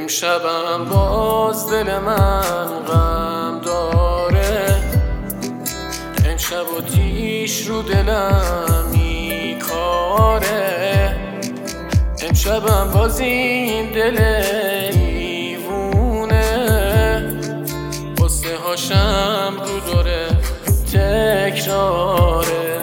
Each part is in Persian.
امشبم باز دل من غم داره، امشب آتیش رو دلم میکاره. امشبم باز این دل دیوونه قصه هاشم رو داره تکراره.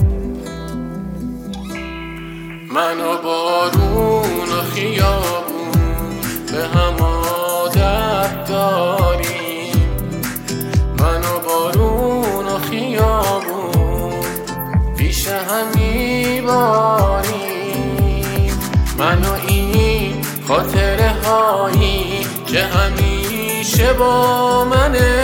من و بارون و خیابون به هم عادت داریم، من و بارون و خیابون پیش هم میباریم. من و این خاطره هایی که همیشه با منه،